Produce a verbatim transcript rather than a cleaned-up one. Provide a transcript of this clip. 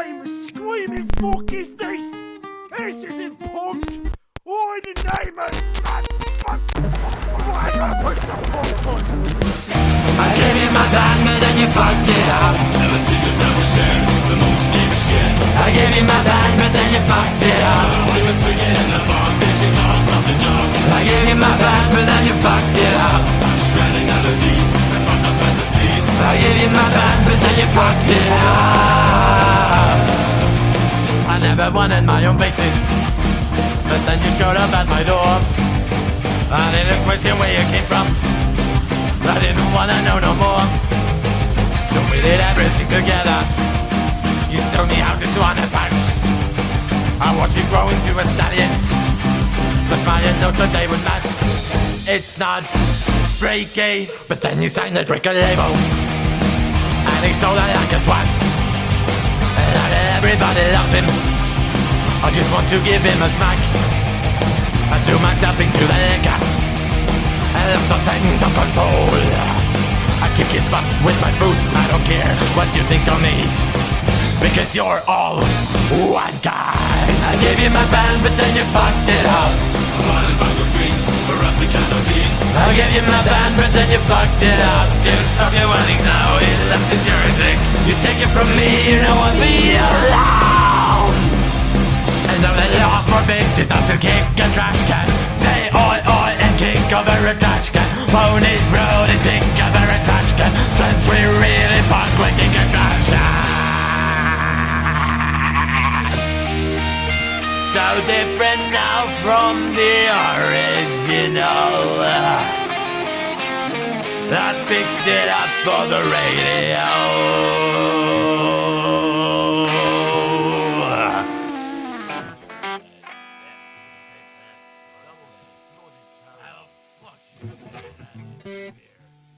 name of screaming fuck is this? This isn't punk! Or in the name of... Fuck! I gotta put some punk on! I gave you my band, but then you fucked it up. Never secrets that we shared, the most you gave a shit. I gave you my band, but then you fucked it up. We were drinking in the bar, bitching called something junk. I gave you my band, but then you fucked it up. Shredding melodies and fucked up fantasies. I gave you my band, but then you fucked it up. I never wanted my own bassist, but then you showed up at my door. I didn't question where you came from, I didn't wanna know no more. So we did everything together. You showed me how to sew on a patch. I watched you grow into a stallion. Smash my nose so they would match. It's not freaky, but then you signed the record label, and he sold it like a twat. And now that everybody loves him, I just want to give him a smack. I threw myself into the liquor and left on sense of control. I kick its butt with my boots, I don't care what you think of me, because you're all one guy. I gave you my band, but then you fucked it up. One bag of beans, for us we kind of beans. I gave you my band, but then you fucked it up. Didn't stop you wanting now, it left is your thing. You take it from me, you don't want me around. And now the law forbids it, doesn't kick a trash can. Say oi oi and kick over a trash can. Ponies, brodies, kick over a trash can. Since we really fuck, we kick a trash can. So different now from the original. I fixed it up for the radio.